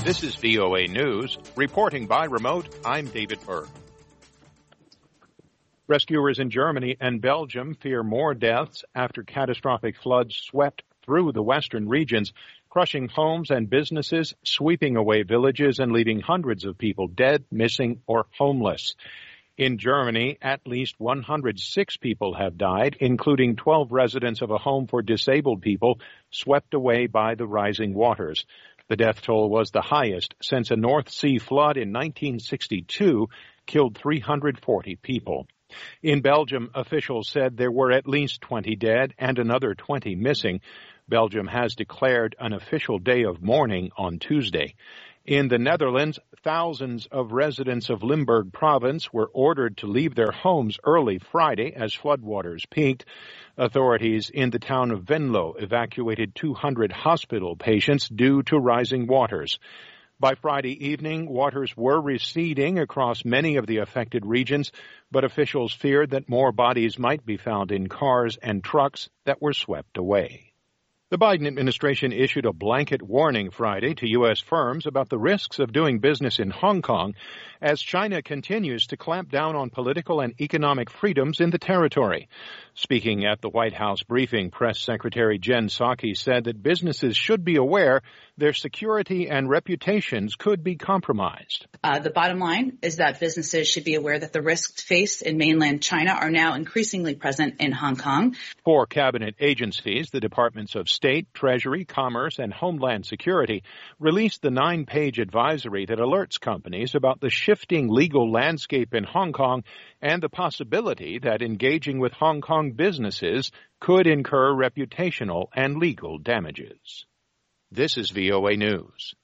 This is VOA News. Reporting by remote, I'm David Berg. Rescuers in Germany and Belgium fear more deaths after catastrophic floods swept through the western regions, crushing homes and businesses, sweeping away villages, and leaving hundreds of people dead, missing, or homeless. In Germany, at least 106 people have died, including 12 residents of a home for disabled people swept away by the rising waters. The death toll was the highest since a North Sea flood in 1962 killed 340 people. In Belgium, officials said there were at least 20 dead and another 20 missing. Belgium has declared an official day of mourning on Tuesday. In the Netherlands, thousands of residents of Limburg province were ordered to leave their homes early Friday as floodwaters peaked. Authorities in the town of Venlo evacuated 200 hospital patients due to rising waters. By Friday evening, waters were receding across many of the affected regions, but officials feared that more bodies might be found in cars and trucks that were swept away. The Biden administration issued a blanket warning Friday to U.S. firms about the risks of doing business in Hong Kong as China continues to clamp down on political and economic freedoms in the territory. Speaking at the White House briefing, Press Secretary Jen Psaki said that businesses should be aware their security and reputations could be compromised. The bottom line is that businesses should be aware that the risks faced in mainland China are now increasingly present in Hong Kong. 4 cabinet agencies, the Departments of State, Treasury, Commerce, and Homeland Security, released the 9-page advisory that alerts companies about the shifting legal landscape in Hong Kong and the possibility that engaging with Hong Kong businesses could incur reputational and legal damages. This is VOA News.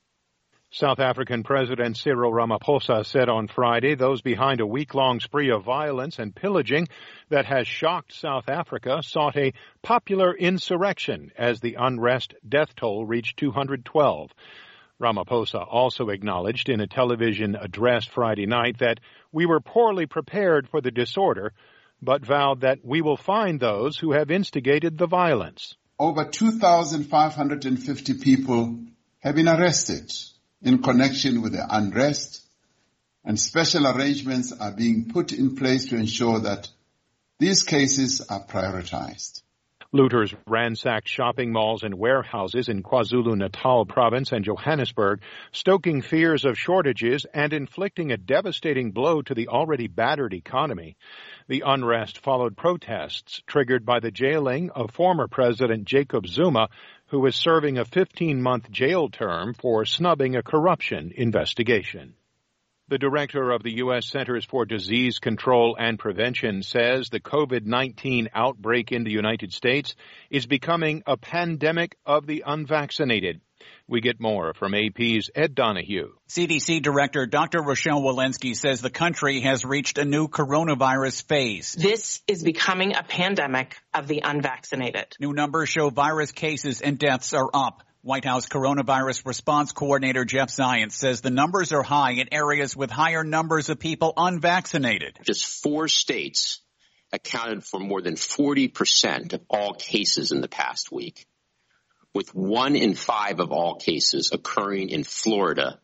South African President Cyril Ramaphosa said on Friday those behind a week-long spree of violence and pillaging that has shocked South Africa sought a popular insurrection as the unrest death toll reached 212. Ramaphosa also acknowledged in a television address Friday night that we were poorly prepared for the disorder, but vowed that we will find those who have instigated the violence. Over 2,550 people have been arrested in connection with the unrest, and special arrangements are being put in place to ensure that these cases are prioritized. Looters ransacked shopping malls and warehouses in KwaZulu-Natal province and Johannesburg, stoking fears of shortages and inflicting a devastating blow to the already battered economy. The unrest followed protests triggered by the jailing of former President Jacob Zuma, who is serving a 15-month jail term for snubbing a corruption investigation. The director of the U.S. Centers for Disease Control and Prevention says the COVID-19 outbreak in the United States is becoming a pandemic of the unvaccinated. We get more from AP's Ed Donahue. CDC Director Dr. Rochelle Walensky says the country has reached a new coronavirus phase. This is becoming a pandemic of the unvaccinated. New numbers show virus cases and deaths are up. White House Coronavirus Response Coordinator Jeff Zients says the numbers are high in areas with higher numbers of people unvaccinated. Just 4 states accounted for more than 40% of all cases in the past week, with 1 in 5 of all cases occurring in Florida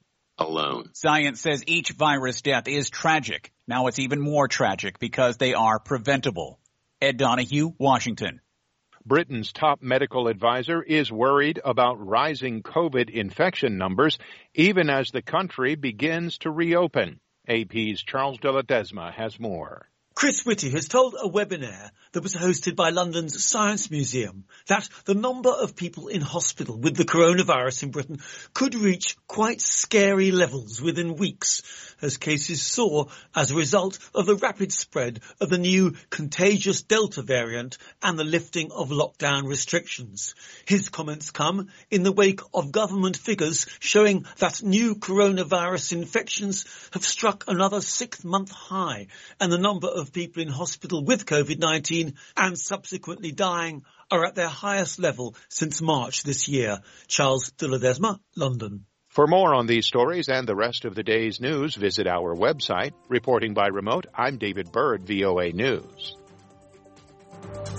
alone. Zients says each virus death is tragic. Now it's even more tragic because they are preventable. Ed Donahue, Washington. Britain's top medical advisor is worried about rising COVID infection numbers even as the country begins to reopen. AP's Charles de Ledesma has more. Chris Whitty has told a webinar that was hosted by London's Science Museum that the number of people in hospital with the coronavirus in Britain could reach quite scary levels within weeks as cases soar as a result of the rapid spread of the new contagious Delta variant and the lifting of lockdown restrictions. His comments come in the wake of government figures showing that new coronavirus infections have struck another 6-month high and the number of people in hospital with COVID-19 and subsequently dying are at their highest level since March this year. Charles de Ledesma, London. For more on these stories and the rest of the day's news, visit our website. Reporting by remote, I'm David Byrd, VOA News.